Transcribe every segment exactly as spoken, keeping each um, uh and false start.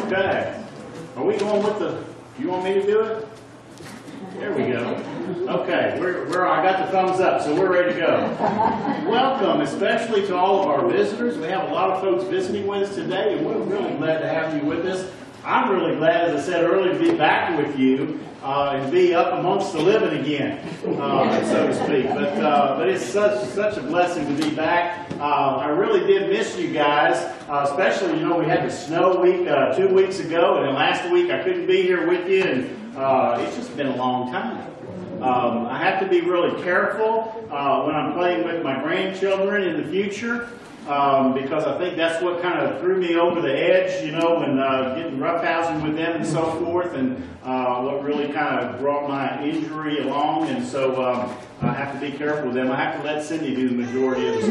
Okay. Are we going with the, you want me to do it? There we go. Okay, we're, we're, I got the thumbs up, so we're ready to go. Welcome, especially to all of our visitors. We have a lot of folks visiting with us today, and we're really glad to have you with us. I'm really glad, as I said earlier, to be back with you uh, and be up amongst the living again, uh, so to speak. But uh, but it's such such a blessing to be back. Uh, I really did miss you guys, uh, especially, you know, we had the snow week uh, two weeks ago, and then last week I couldn't be here with you, and uh, it's just been a long time. Um, I have to be really careful uh, when I'm playing with my grandchildren in the future. Um, because I think that's what kind of threw me over the edge, you know, when uh, getting roughhousing with them and so forth, and uh, what really kind of brought my injury along. And so um, I have to be careful with them. I have to let Cindy do the majority of the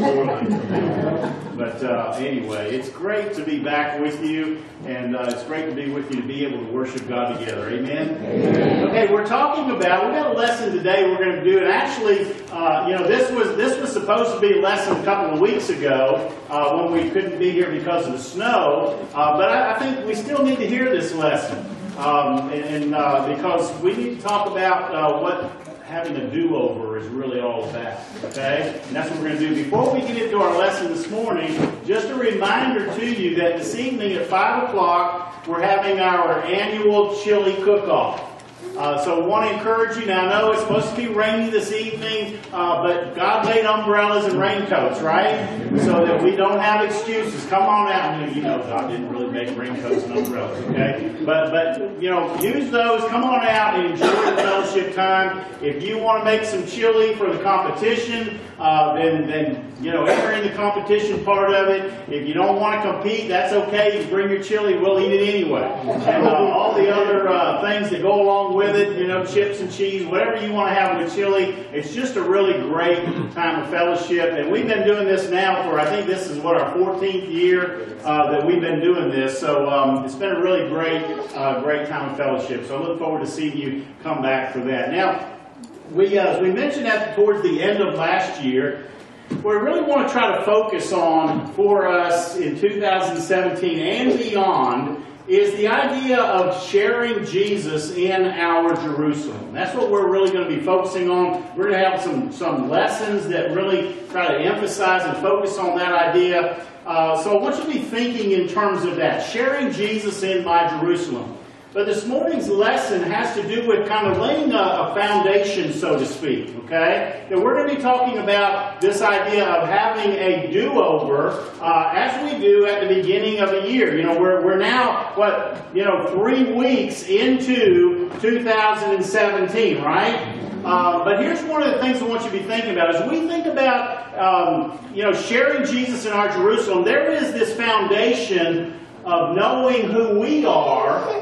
spoiling. But uh, anyway, it's great to be back with you, and uh, it's great to be with you to be able to worship God together. Amen? Amen. Okay, we're talking about, we've got a lesson today we're going to do, and actually, uh, you know, this was this was supposed to be a lesson a couple of weeks ago. Uh, when we couldn't be here because of the snow, uh, but I, I think we still need to hear this lesson, um, and, and uh, because we need to talk about uh, what having a do-over is really all about, okay? And that's what we're going to do. Before we get into our lesson this morning, just a reminder to you that this evening at five o'clock, we're having our annual chili cook-off. Uh, so I want to encourage you. Now, I know it's supposed to be rainy this evening, uh, but God made umbrellas and raincoats, right? So that we don't have excuses. Come on out. You know, God didn't really make raincoats and umbrellas, okay? But, but you know, use those. Come on out and enjoy the fellowship time. If you want to make some chili for the competition, uh, then, then, you know, enter in the competition part of it. If you don't want to compete, that's okay. You bring your chili. We'll eat it anyway. And uh, all the other uh, things that go along with it, you know, chips and cheese, whatever you want to have with chili. It's just a really great time of fellowship. And we've been doing this now for, I think this is what, our fourteenth year uh, that we've been doing this. So um, it's been a really great, uh, great time of fellowship. So I look forward to seeing you come back for that. Now, we, uh, as we mentioned that towards the end of last year, we really want to try to focus on for us in two thousand seventeen and beyond is the idea of sharing Jesus in our Jerusalem. That's what we're really going to be focusing on. We're going to have some, some lessons that really try to emphasize and focus on that idea. Uh, so I want you to be thinking in terms of that, sharing Jesus in my Jerusalem. But this morning's lesson has to do with kind of laying a, a foundation, so to speak, okay? That we're going to be talking about this idea of having a do-over uh, as we do at the beginning of a year. You know, we're, we're now, what, you know, three weeks into two thousand seventeen, right? Uh, but here's one of the things I want you to be thinking about. As we think about, um, you know, sharing Jesus in our Jerusalem, there is this foundation of knowing who we are,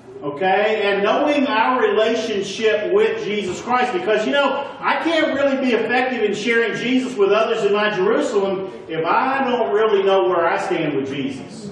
okay, and knowing our relationship with Jesus Christ. Because, you know, I can't really be effective in sharing Jesus with others in my Jerusalem if I don't really know where I stand with Jesus.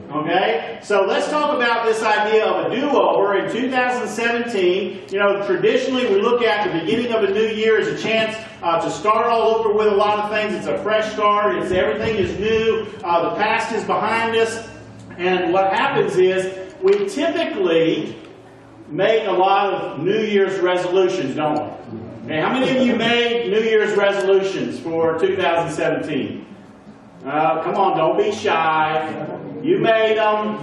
Okay? So let's talk about this idea of a do-over in two thousand seventeen. You know, traditionally we look at the beginning of a new year as a chance uh, to start all over with a lot of things. It's a fresh start. It's everything is new. Uh, the past is behind us. And what happens is, we typically make a lot of New Year's resolutions, don't we? Okay, how many of you made New Year's resolutions for two thousand seventeen? Uh, come on, don't be shy. You made them.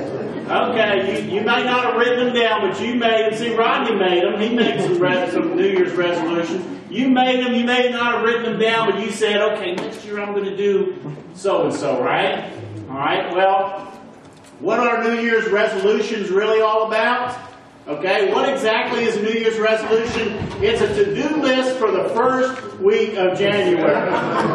Okay, you, you may not have written them down, but you made them. See, Rodney made them. He made some, res some New Year's resolutions. You made them. You may not have written them down, but you said, okay, next year I'm going to do so-and-so, right? All right, well, what are New Year's resolutions really all about? Okay, what exactly is a New Year's resolution? It's a to-do list for the first week of January.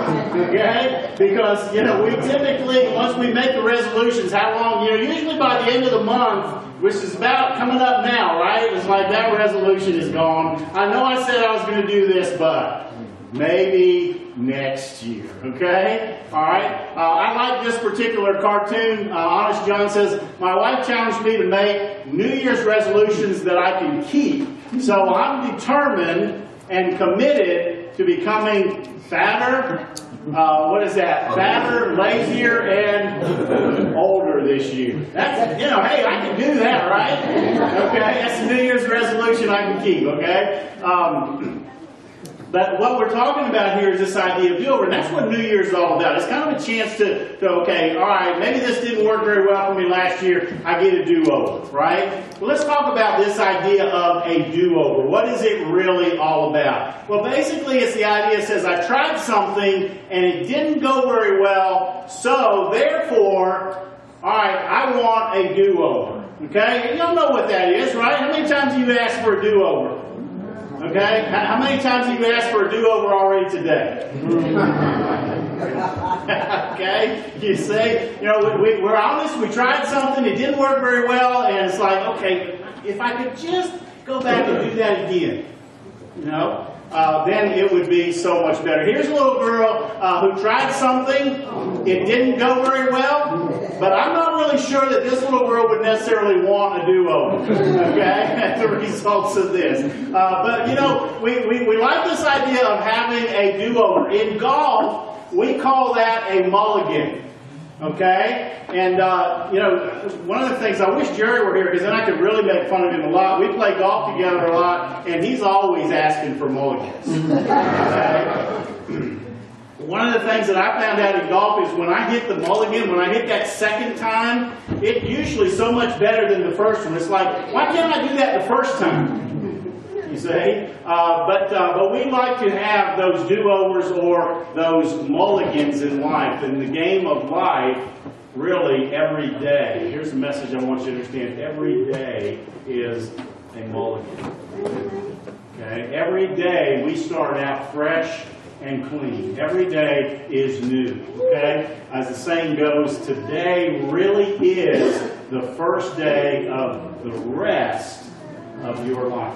Okay? Because, you know, we typically, once we make the resolutions, how long, you know, usually by the end of the month, which is about coming up now, right? It's like that resolution is gone. I know I said I was going to do this, but maybe next year, okay? All right? Uh, I like this particular cartoon. Uh, Honest John says, my wife challenged me to make New Year's resolutions that I can keep. So I'm determined and committed to becoming fatter, uh, what is that? Fatter, lazier, and older this year. That's, you know, hey, I can do that, right? Okay, that's a New Year's resolution I can keep, okay? Um, But what we're talking about here is this idea of do-over, and that's what New Year's is all about. It's kind of a chance to, to, okay, all right, maybe this didn't work very well for me last year. I get a do-over, right? Well, let's talk about this idea of a do-over. What is it really all about? Well, basically, it's the idea that says I tried something and it didn't go very well, so therefore, all right, I want a do-over. Okay? You don't know what that is, right? How many times have you asked for a do-over? Okay? How many times have you asked for a do-over already today? Okay? You say, you know, we, we're honest, we tried something, it didn't work very well, and it's like, okay, if I could just go back and do that again, you know, uh, then it would be so much better. Here's a little girl uh, who tried something, it didn't go very well, but I'm not really sure that this little girl would necessarily want a do-over, okay, as the results of this. Uh, but, you know, we, we, we like this idea of having a do-over. In golf, we call that a mulligan, okay? And, uh, you know, one of the things, I wish Jerry were here because then I could really make fun of him a lot. We play golf together a lot, and he's always asking for mulligans, okay? One of the things that I found out in golf is when I hit the mulligan, when I hit that second time, it's usually so much better than the first one. It's like, why can't I do that the first time? You see? Uh, but, uh, but we like to have those do-overs or those mulligans in life. In the game of life, really every day, here's the message I want you to understand, every day is a mulligan. Okay? Every day we start out fresh and clean. Every day is new, okay? As the saying goes, today really is the first day of the rest of your life.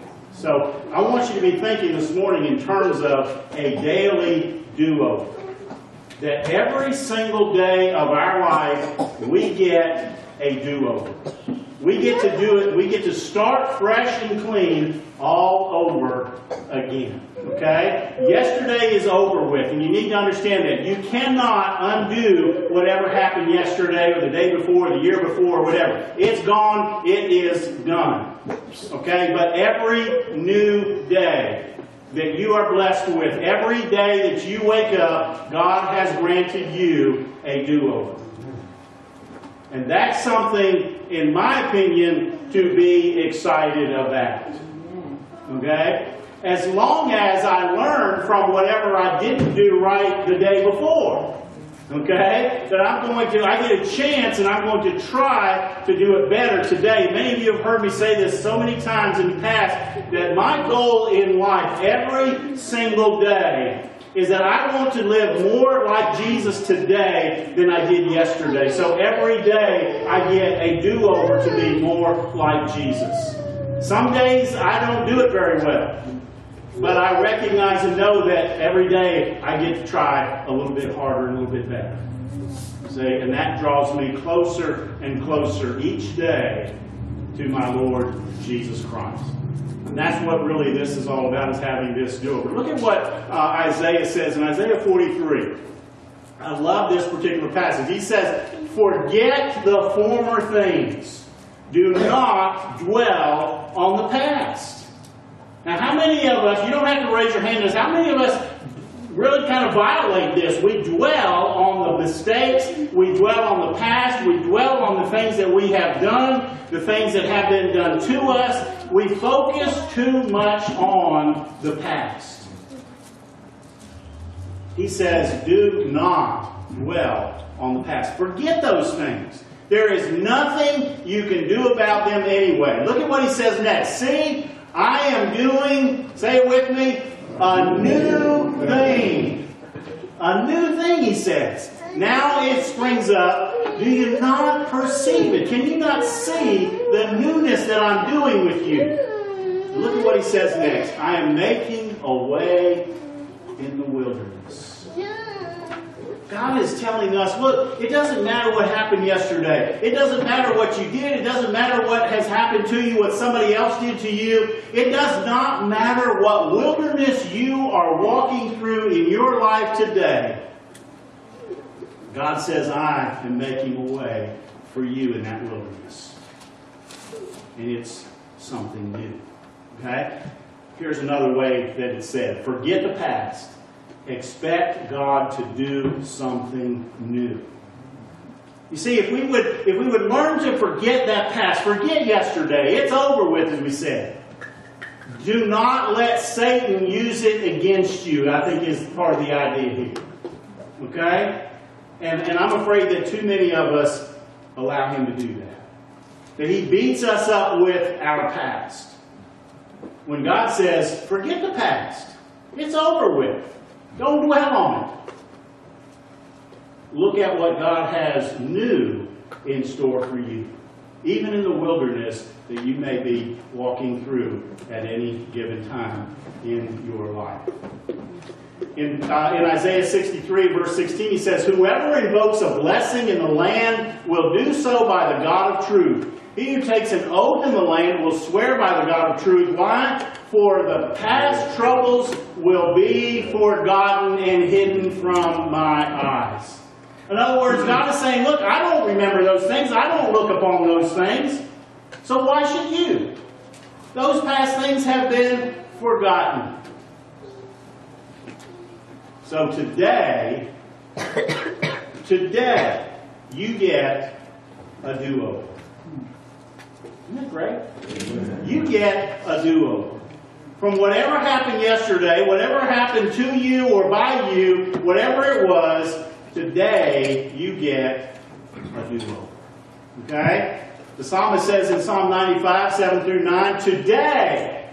So I want you to be thinking this morning in terms of a daily do-over. That every single day of our life, we get a do-over. We get to do it, we get to start fresh and clean all over again. Okay? Yesterday is over with, and you need to understand that. You cannot undo whatever happened yesterday or the day before or the year before or whatever. It's gone, it is done. Okay? But every new day that you are blessed with, every day that you wake up, God has granted you a do-over. And that's something, in my opinion, to be excited about. Okay? As long as I learn from whatever I didn't do right the day before. Okay? That I'm going to, I get a chance and I'm going to try to do it better today. Many of you have heard me say this so many times in the past, that my goal in life every single day is that I want to live more like Jesus today than I did yesterday. So every day I get a do-over to be more like Jesus. Some days I don't do it very well. But I recognize and know that every day I get to try a little bit harder and a little bit better. See? And that draws me closer and closer each day to my Lord Jesus Christ. And that's what really this is all about, is having this do-over. Look at what uh, Isaiah says in Isaiah forty-three. I love this particular passage. He says, "Forget the former things. Do not dwell on the past." Now, how many of us, you don't have to raise your hand on this, how many of us really kind of violate this? We dwell on the mistakes, we dwell on the past, we dwell on the things that we have done, the things that have been done to us. We focus too much on the past. He says, do not dwell on the past. Forget those things. There is nothing you can do about them anyway. Look at what he says next. See, I am doing, say it with me, a new thing. A new thing, he says. Now it springs up. Do you not perceive it? Can you not see the newness that I'm doing with you? Look at what he says next. I am making a way in the wilderness. God is telling us, look, it doesn't matter what happened yesterday. It doesn't matter what you did. It doesn't matter what has happened to you, what somebody else did to you. It does not matter what wilderness you are walking through in your life today. God says, I am making a way for you in that wilderness. And it's something new. Okay? Here's another way that it's said. Forget the past. Expect God to do something new. You see, if we would if we would learn to forget that past, forget yesterday, it's over with, as we said. Do not let Satan use it against you, I think is part of the idea here. Okay? And, and I'm afraid that too many of us allow him to do that. That he beats us up with our past. When God says, forget the past. It's over with. Don't dwell on it. Look at what God has new in store for you. Even in the wilderness that you may be walking through at any given time in your life. In, uh, in Isaiah sixty-three, verse sixteen, he says, whoever invokes a blessing in the land will do so by the God of truth. He who takes an oath in the land will swear by the God of truth. Why? For the past troubles will be forgotten and hidden from my eyes. In other words, God is saying, look, I don't remember those things. I don't look upon those things. So why should you? Those past things have been forgotten. So today, today, you get a do-over. Isn't that great? You get a do-over. From whatever happened yesterday, whatever happened to you or by you, whatever it was, today you get a do-over. Okay? The psalmist says in Psalm ninety-five, seven through nine, Today,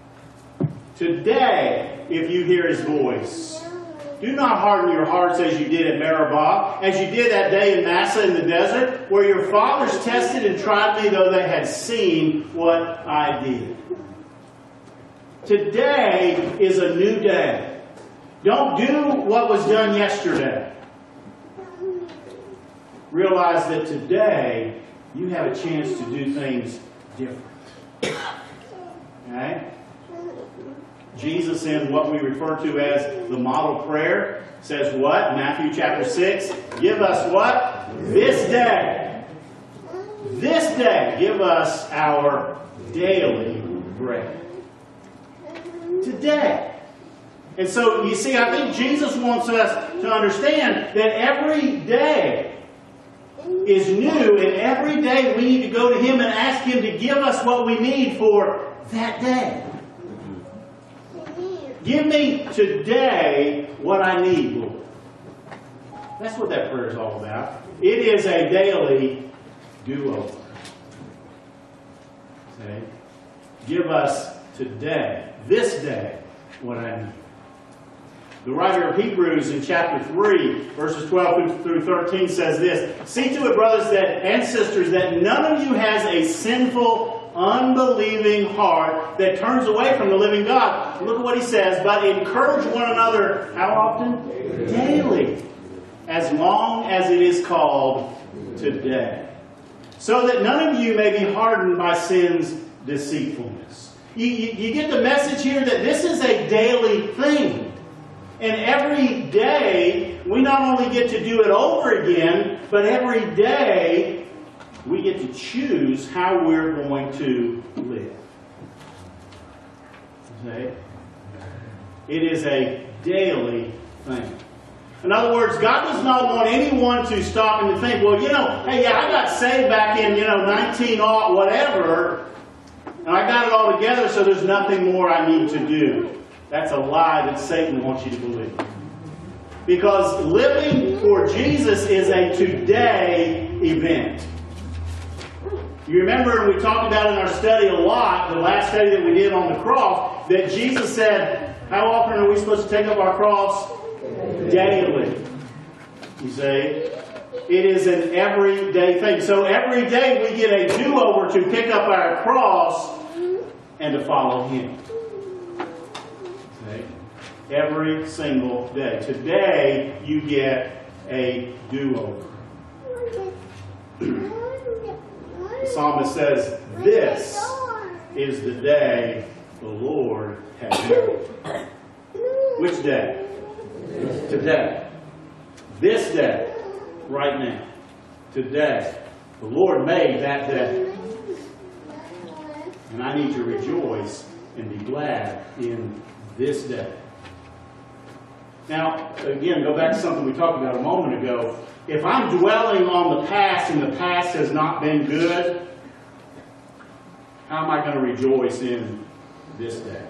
today, if you hear his voice, do not harden your hearts as you did at Meribah, as you did that day in Massah in the desert, where your fathers tested and tried me, though they had seen what I did. Today is a new day. Don't do what was done yesterday. Realize that today you have a chance to do things different. Okay? Jesus, in what we refer to as the model prayer, says what? Matthew chapter six. Give us what? This day. This day. Give us our daily bread. Today. And so, you see, I think Jesus wants us to understand that every day is new, and every day we need to go to Him and ask Him to give us what we need for that day. Give me today what I need, Lord. That's what that prayer is all about. It is a daily do-over. Okay? Give us today, this day, what I need. The writer of Hebrews in chapter three, verses twelve through thirteen says this, See to it, brothers that, and sisters, that none of you has a sinful, unbelieving heart that turns away from the living God. Look at what he says, but encourage one another, how often? Daily. As long as it is called today. So that none of you may be hardened by sin's deceitfulness. You, you, you get the message here that this is a daily thing. And every day, we not only get to do it over again, but every day, we get to choose how we're going to live. Okay? It is a daily thing. In other words, God does not want anyone to stop and to think, well, you know, hey, yeah, I got saved back in, you know, nineteen oh whatever, and I got it all together, so there's nothing more I need to do. That's a lie that Satan wants you to believe. Because living for Jesus is a today event. You remember, we talked about in our study a lot, the last study that we did on the cross, that Jesus said, how often are we supposed to take up our cross? Daily. You see? It is an everyday thing. So every day we get a do-over to pick up our cross and to follow Him. Okay? Every single day. Today you get a do-over. The psalmist says, this is the day the Lord has made. Which day? Today. This day. Right now. Today. The Lord made that day. And I need to rejoice and be glad in this day. Now, again, go back to something we talked about a moment ago. If I'm dwelling on the past and the past has not been good, how am I going to rejoice in this day?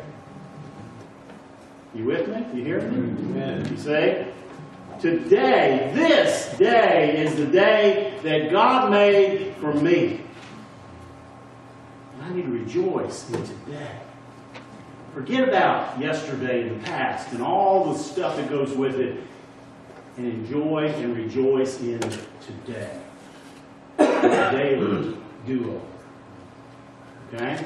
You with me? You hear me? Amen. You say, today, this day is the day that God made for me. And I need to rejoice in today. Forget about yesterday and the past and all the stuff that goes with it, and enjoy and rejoice in today. A daily do-over. Okay?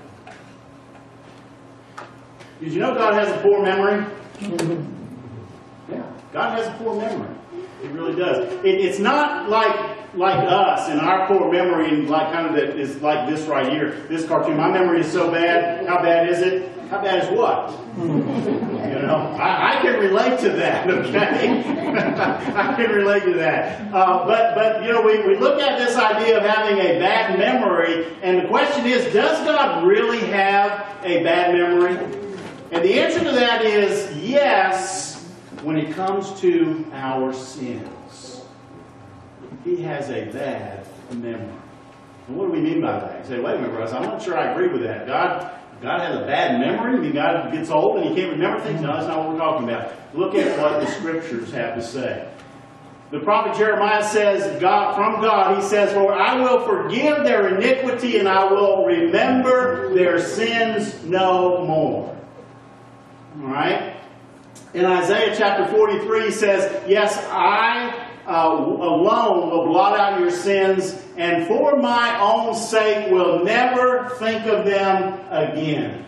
Did you know God has a poor memory? Yeah. God has a poor memory. He really does. It, it's not like like us and our poor memory, and like kind of that is like this right here. This cartoon. My memory is so bad. How bad is it? How bad is what? You know, I, I can relate to that. Okay, I can relate to that. Uh, but but you know, we we look at this idea of having a bad memory, and the question is, does God really have a bad memory? And the answer to that is yes, when it comes to our sins. He has a bad memory. And what do we mean by that? You say, wait a minute, Russ, I'm not sure I agree with that. God, God has a bad memory? I mean, God gets old and he can't remember things? No, that's not what we're talking about. Look at what the Scriptures have to say. The prophet Jeremiah says, God, from God, he says, for I will forgive their iniquity and I will remember their sins no more. All right? In Isaiah chapter forty-three, he says, yes, I uh, alone will blot out your sins, and for my own sake will never think of them again.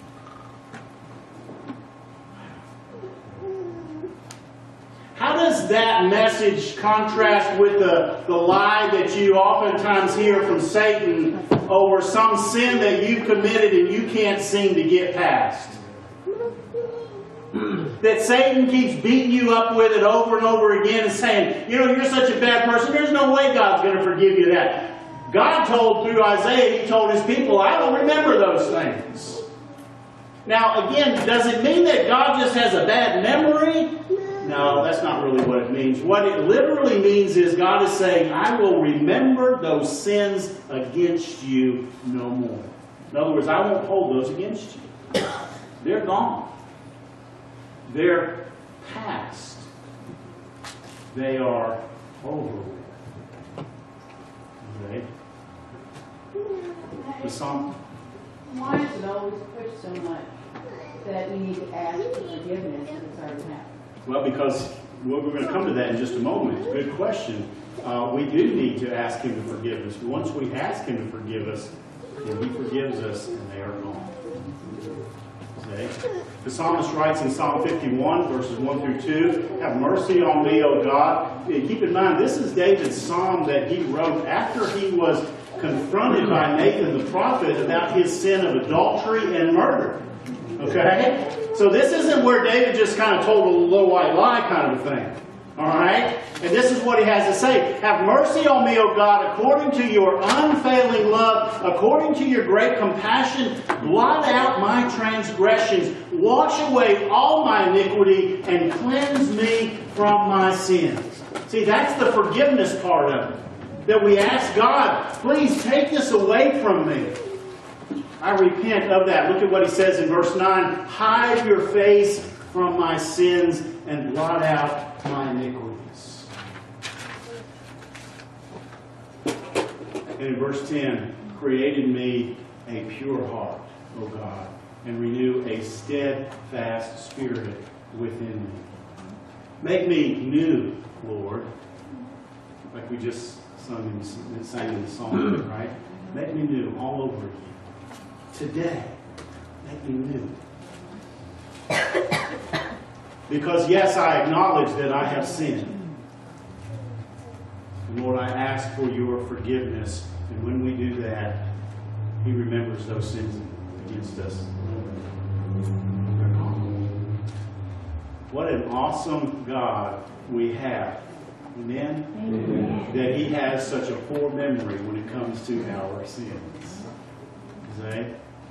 How does that message contrast with the, the lie that you oftentimes hear from Satan over some sin that you've committed and you can't seem to get past? That Satan keeps beating you up with it over and over again and saying, you know, you're such a bad person, there's no way God's going to forgive you that. God told through Isaiah, he told his people, I don't remember those things. Now, again, does it mean that God just has a bad memory? No, that's not really what it means. What it literally means is God is saying, I will remember those sins against you no more. In other words, I won't hold those against you. They're gone. They're past. They are over with. Okay? The song. Why is it always pushed so much that we need to ask for forgiveness if it's already happened? Well, because well, we're going to come to that in just a moment. Good question. Uh, we do need to ask Him to forgive us. Once we ask Him to forgive us, then He forgives us and they are gone. Okay? The psalmist writes in Psalm fifty-one, verses one through two, have mercy on me, O God. Keep in mind, this is David's psalm that he wrote after he was confronted by Nathan the prophet about his sin of adultery and murder. Okay? So this isn't where David just kind of told a little white lie kind of a thing. Alright? And this is what he has to say. Have mercy on me, O God, according to your unfailing love, according to your great compassion, blot out my transgressions, wash away all my iniquity, and cleanse me from my sins. See, that's the forgiveness part of it. That we ask God, please take this away from me. I repent of that. Look at what he says in verse nine. Hide your face from my sins and blot out my iniquities. And in verse ten, create in me a pure heart, O God, and renew a steadfast spirit within me. Make me new, Lord, like we just sung in, sang in the song, right? Make me new all over again. Today, make me new. Because yes, I acknowledge that I have sinned. And Lord, I ask for your forgiveness. And when we do that, He remembers those sins against us. What an awesome God we have. Amen? Amen? That He has such a poor memory when it comes to our sins. See?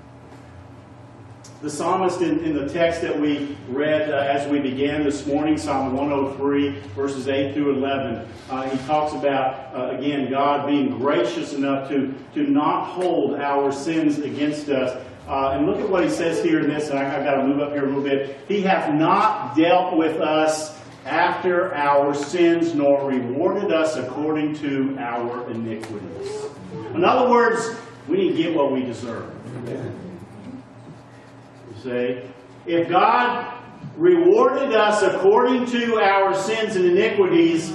The psalmist in, in the text that we read uh, as we began this morning, Psalm one oh three, verses eight through eleven, uh, he talks about, uh, again, God being gracious enough to, to not hold our sins against us. Uh, and look at what he says here in this, and I, I've got to move up here a little bit. He hath not dealt with us after our sins, nor rewarded us according to our iniquities. In other words, we need to get what we deserve. You see? If God rewarded us according to our sins and iniquities,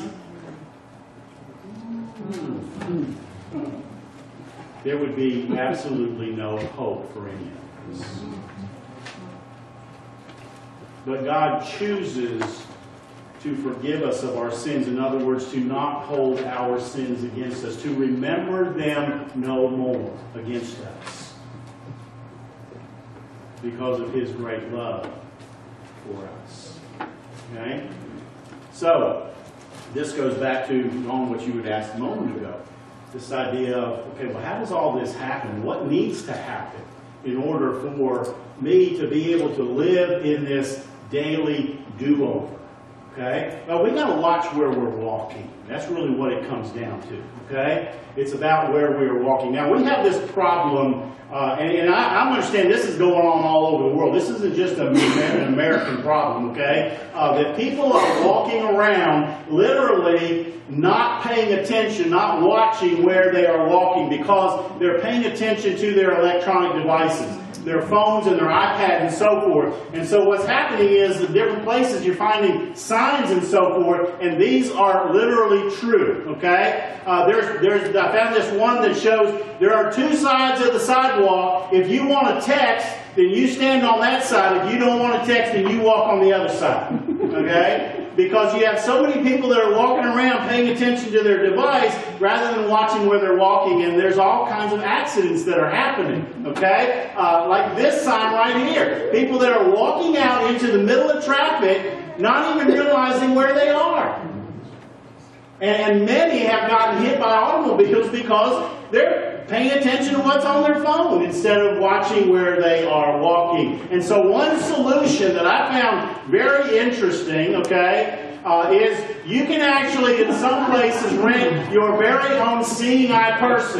there would be absolutely no hope for any of us. But God chooses to forgive us of our sins. In other words, to not hold our sins against us, to remember them no more against us, because of His great love for us. Okay? So, this goes back to on what you had asked a moment ago. This idea of, okay, well, how does all this happen? What needs to happen in order for me to be able to live in this daily do-over? Okay? Well, we got to watch where we're walking. That's really what it comes down to. Okay? It's about where we are walking. Now, we have this problem, uh, and, and I, I understand this is going on all over the world. This isn't just a, an American problem, okay? Uh, that people are walking around literally not paying attention, not watching where they are walking, because they're paying attention to their electronic devices, their phones and their iPad and so forth. And so what's happening is in different places you're finding signs and so forth, and these are literally true, okay? Uh, there's, there's, I found this one that shows there are two sides of the sidewalk. If you want to text, then you stand on that side. If you don't want to text, then you walk on the other side, okay? Because you have so many people that are walking around paying attention to their device rather than watching where they're walking, and there's all kinds of accidents that are happening, okay? Uh, like this sign right here. People that are walking out into the middle of traffic, not even realizing where they are. And, and many have gotten hit by automobiles because they're paying attention to what's on their phone instead of watching where they are walking. And so one solution that I found very interesting, okay, uh, is you can actually in some places rent your very own seeing eye person,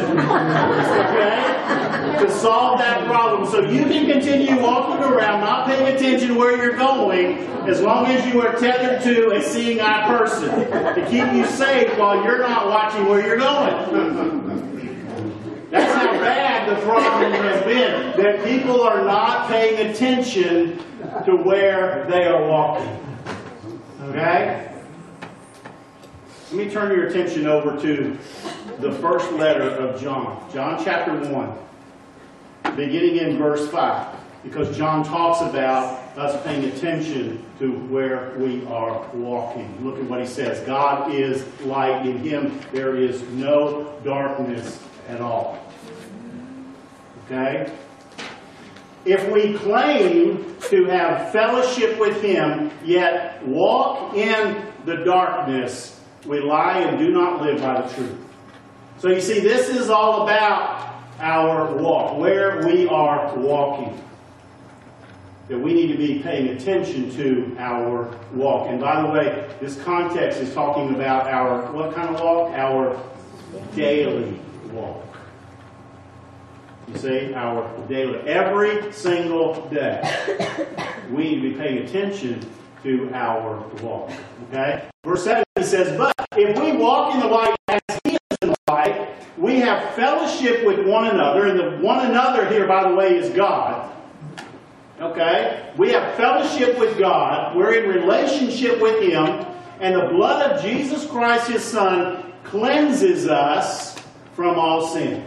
okay, to solve that problem. So you can continue walking around not paying attention where you're going as long as you are tethered to a seeing eye person to keep you safe while you're not watching where you're going. That's how bad the problem has been, that people are not paying attention to where they are walking. Okay? Let me turn your attention over to the first letter of John. John chapter one, beginning in verse five. Because John talks about us paying attention to where we are walking. Look at what he says. God is light. In Him there is no darkness at all. Okay? If we claim to have fellowship with Him, yet walk in the darkness, we lie and do not live by the truth. So you see, this is all about our walk, where we are walking. That we need to be paying attention to our walk. And by the way, this context is talking about our, what kind of walk? Our daily walk. You see, our daily, every single day, we need to be paying attention to our walk. Okay? Verse seven says, but if we walk in the light as He is in the light, we have fellowship with one another. And the one another here, by the way, is God. Okay? We have fellowship with God. We're in relationship with Him. And the blood of Jesus Christ, His Son, cleanses us from all sin.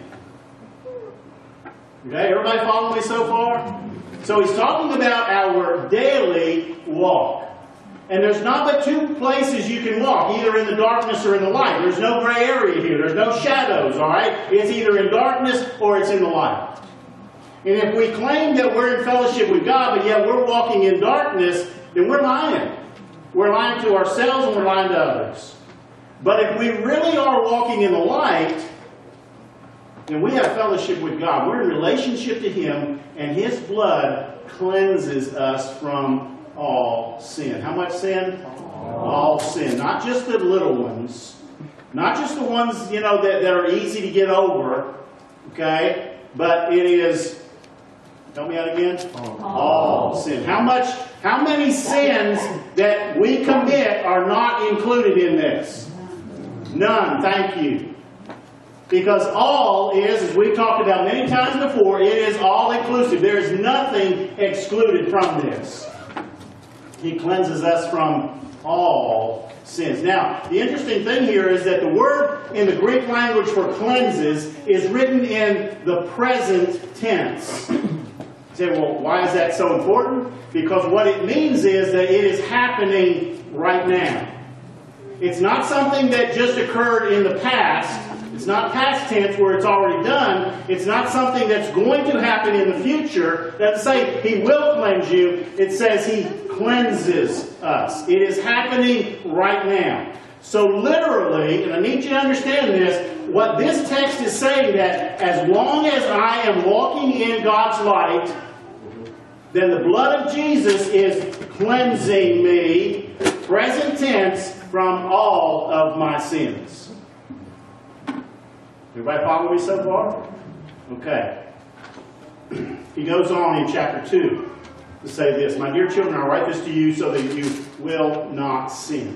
Okay? Everybody follow me so far? So he's talking about our daily walk. And there's not but two places you can walk, either in the darkness or in the light. There's no gray area here. There's no shadows, all right? It's either in darkness or it's in the light. And if we claim that we're in fellowship with God, but yet we're walking in darkness, then we're lying. We're lying to ourselves and we're lying to others. But if we really are walking in the light, then we have fellowship with God. We're in relationship to Him, and His blood cleanses us from all sin. How much sin? All sin. Not just the little ones. Not just the ones, you know, that, that are easy to get over. Okay? But it is, help me out again? All, all sin. How much, how many sins that we commit are not included in this? None. Thank you. Because all is, as we've talked about many times before, it is all inclusive. There is nothing excluded from this. He cleanses us from all sins. Now, the interesting thing here is that the word in the Greek language for cleanses is written in the present tense. You say, well, why is that so important? Because what it means is that it is happening right now. It's not something that just occurred in the past. It's not past tense where it's already done. It's not something that's going to happen in the future. It doesn't say He will cleanse you. It says He cleanses us. It is happening right now. So literally, and I need you to understand this, what this text is saying that as long as I am walking in God's light, then the blood of Jesus is cleansing me, present tense, from all of my sins. Everybody follow me so far? Okay. He goes on in chapter two to say this, "My dear children, I write this to you so that you will not sin."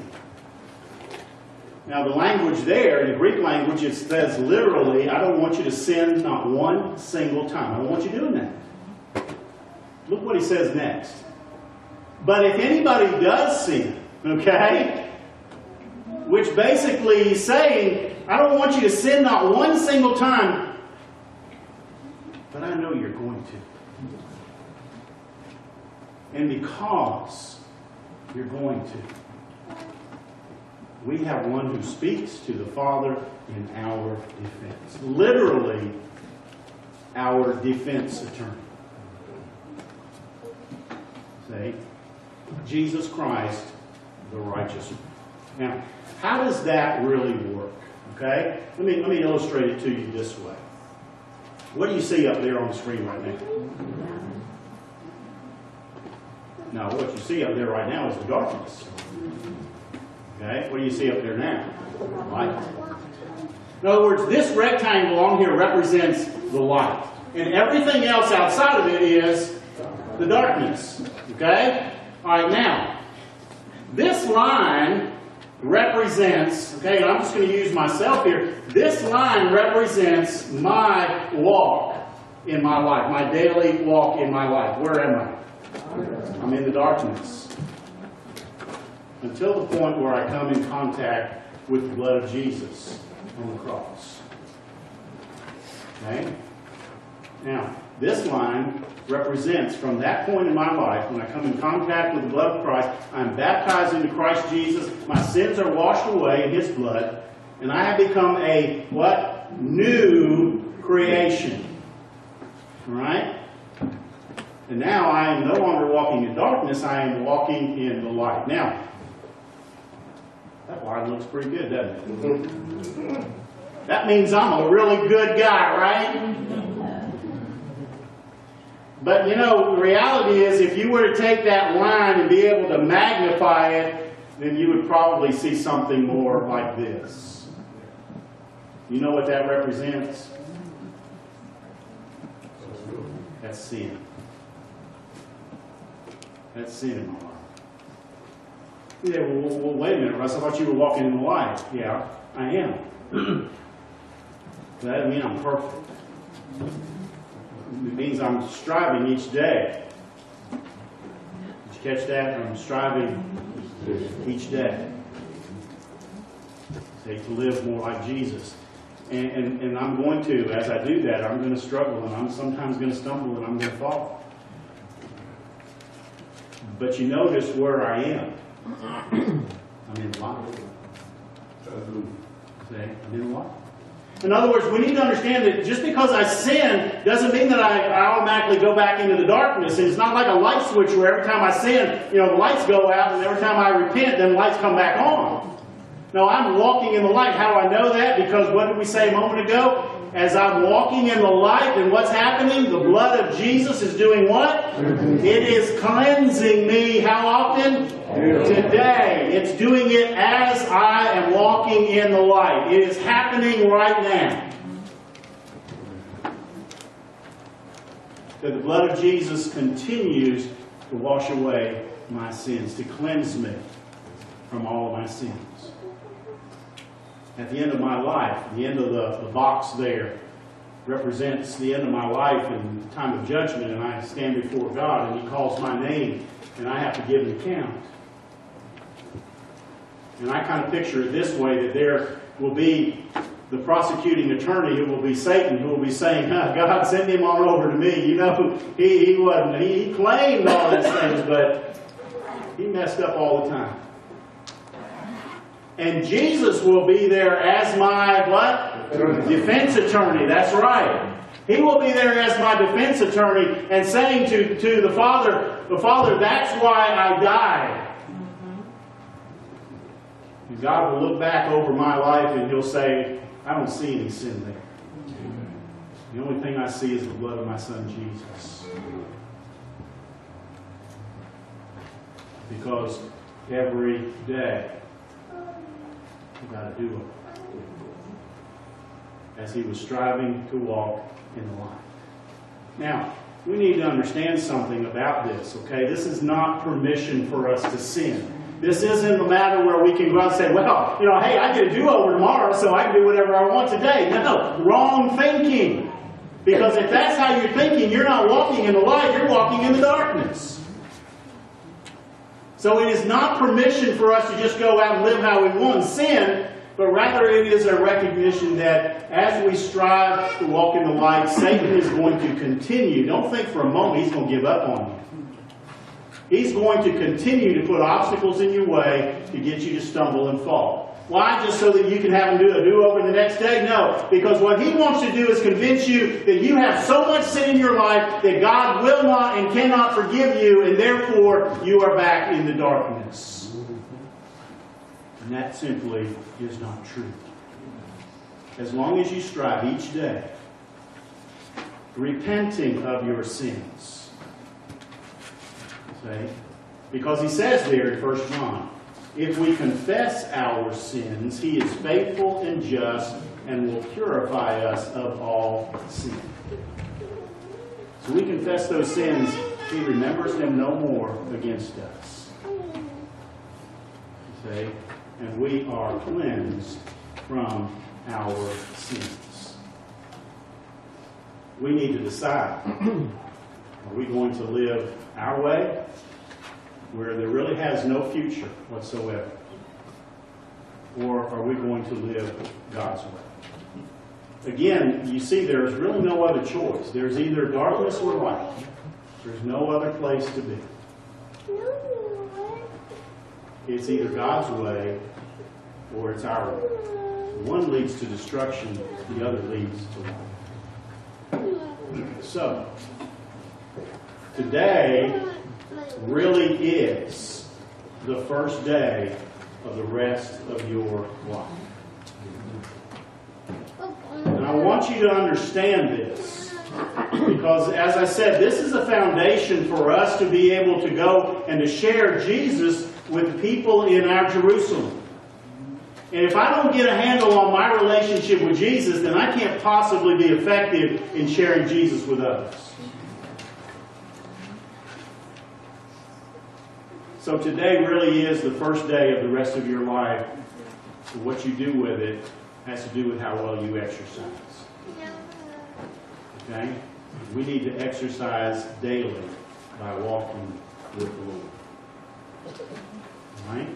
Now the language there, in the Greek language, it says literally, I don't want you to sin not one single time. I don't want you doing that. Look what he says next. "But if anybody does sin," okay, which basically he's saying, I don't want you to sin not one single time, but I know you're going to. And because you're going to, we have one who speaks to the Father in our defense. Literally, our defense attorney. See? Jesus Christ, the righteous one. Now, how does that really work? Okay? Let me, let me illustrate it to you this way. What do you see up there on the screen right now? Now, what you see up there right now is the darkness. Okay? What do you see up there now? Light. In other words, this rectangle on here represents the light. And everything else outside of it is the darkness. Okay? All right, now, this line represents, okay, and I'm just going to use myself here. This line represents my walk in my life, my daily walk in my life. Where am I? I'm in the darkness. Until the point where I come in contact with the blood of Jesus on the cross. Okay? Now, this line represents from that point in my life, when I come in contact with the blood of Christ, I'm baptized into Christ Jesus, my sins are washed away in His blood, and I have become a, what? New creation. Alright? And now I am no longer walking in darkness, I am walking in the light. Now, that line looks pretty good, doesn't it? That means I'm a really good guy, right? But you know, the reality is if you were to take that line and be able to magnify it, then you would probably see something more like this. You know what that represents? That's sin. That's sin in my life. Yeah, well, well, wait a minute, Russ. I thought you were walking in the light. Yeah, I am. That doesn't mean I'm perfect. It means I'm striving each day. Did you catch that? I'm striving each day. Say, to live more like Jesus. And, and, and I'm going to, as I do that, I'm going to struggle, and I'm sometimes going to stumble, and I'm going to fall. But you notice where I am. I'm in the light. See? I'm in the light. In other words, we need to understand that just because I sin doesn't mean that I, I automatically go back into the darkness. It's not like a light switch where every time I sin, you know, the lights go out, and every time I repent, then the lights come back on. No, I'm walking in the light. How do I know that? Because what did we say a moment ago? As I'm walking in the light, then what's happening? The blood of Jesus is doing what? It is cleansing me. How often? Today. It's doing it as I am walking in the light. It is happening right now. That the blood of Jesus continues to wash away my sins, to cleanse me from all of my sins. At the end of my life, the end of the, the box there represents the end of my life and the time of judgment, and I stand before God and He calls my name and I have to give an account. And I kind of picture it this way, that there will be the prosecuting attorney who will be Satan, who will be saying, huh, God, send him on over to me. You know, he, he wasn't, he, he claimed all these things, but he messed up all the time. And Jesus will be there as my, what? Defense attorney. That's right. He will be there as my defense attorney and saying to, to the Father, the Father, that's why I died. And God will look back over my life and He'll say, I don't see any sin there. The only thing I see is the blood of my Son Jesus. Because every day, I've got to do it. As He was striving to walk in the light. Now, we need to understand something about this, okay? This is not permission for us to sin. This isn't a matter where we can go out and say, well, you know, hey, I get a do-over tomorrow, so I can do whatever I want today. No, wrong thinking. Because if that's how you're thinking, you're not walking in the light, you're walking in the darkness. So it is not permission for us to just go out and live how we want and sin, but rather it is a recognition that as we strive to walk in the light, Satan is going to continue. Don't think for a moment He's going to give up on you. He's going to continue to put obstacles in your way to get you to stumble and fall. Why? Just so that you can have him do a do-over the next day? No. Because what he wants to do is convince you that you have so much sin in your life that God will not and cannot forgive you, and therefore you are back in the darkness. And that simply is not true. As long as you strive each day, repenting of your sins. Okay? Because he says there in First John, if we confess our sins, He is faithful and just and will purify us of all sin. So we confess those sins, He remembers them no more against us. Okay? And we are cleansed from our sins. We need to decide, are we going to live our way, where there really has no future whatsoever? Or are we going to live God's way? Again, you see there's really no other choice. There's either darkness or light. There's no other place to be. It's either God's way or it's our way. One leads to destruction, the other leads to life. So, today really is the first day of the rest of your life. And I want you to understand this, because as I said, this is a foundation for us to be able to go and to share Jesus with people in our Jerusalem. And if I don't get a handle on my relationship with Jesus, then I can't possibly be effective in sharing Jesus with others. So today really is the first day of the rest of your life. So what you do with it has to do with how well you exercise. Okay? We need to exercise daily by walking with the Lord. All right?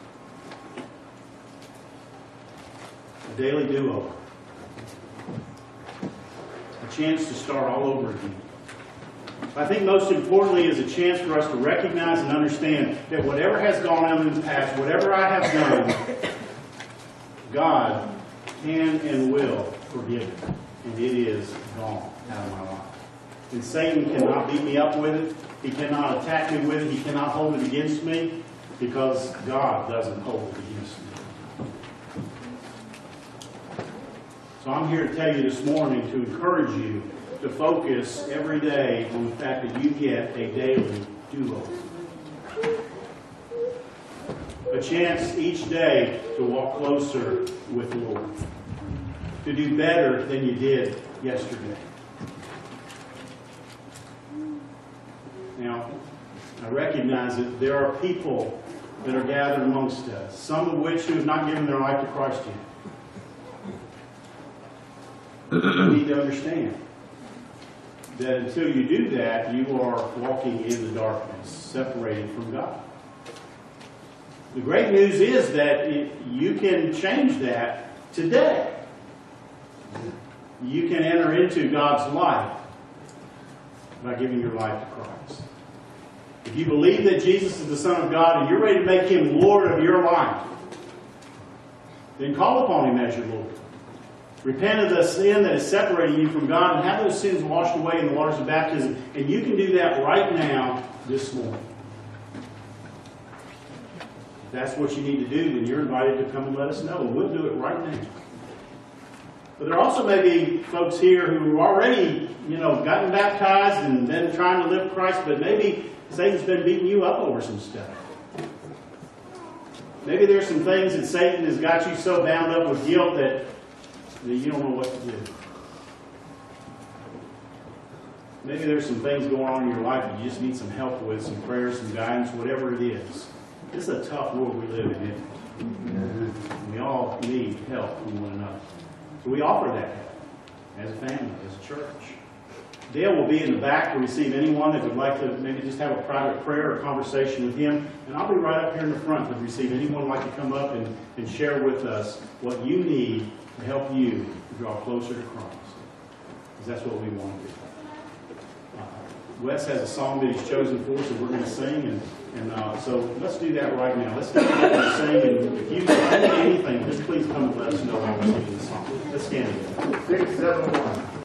A daily do-over. A chance to start all over again. I think most importantly is a chance for us to recognize and understand that whatever has gone on in the past, whatever I have done, God can and will forgive it. And it is gone out of my life. And Satan cannot beat me up with it. He cannot attack me with it. He cannot hold it against me because God doesn't hold it against me. So I'm here to tell you this morning to encourage you to focus every day on the fact that you get a daily do-over. A chance each day to walk closer with the Lord. To do better than you did yesterday. Now, I recognize that there are people that are gathered amongst us, some of which who have not given their life to Christ yet. You need to understand that until you do that, you are walking in the darkness, separated from God. The great news is that it, you can change that today. You can enter into God's life by giving your life to Christ. If you believe that Jesus is the Son of God and you're ready to make Him Lord of your life, then call upon Him as your Lord. Repent of the sin that is separating you from God and have those sins washed away in the waters of baptism. And you can do that right now, this morning. If that's what you need to do, then you're invited to come and let us know. We'll do it right now. But there also may be folks here who have already, you know, gotten baptized and been trying to live Christ, but maybe Satan's been beating you up over some stuff. Maybe there's some things that Satan has got you so bound up with guilt that that you don't know what to do. Maybe there's some things going on in your life that you just need some help with, some prayers, some guidance, whatever it is. This is a tough world we live in, isn't it? We all need help from one another. So we offer that help as a family, as a church. Dale will be in the back to receive anyone that would like to maybe just have a private prayer or conversation with him. And I'll be right up here in the front to receive anyone who would like to come up and, and share with us what you need to help you to draw closer to Christ. Because that's what we want to do. Uh, Wes has a song that he's chosen for us that we're going to sing. And, and uh, so let's do that right now. Let's stand up and sing. And if you need anything, just please come and let us know while we're singing the song. Let's stand together. six seven one.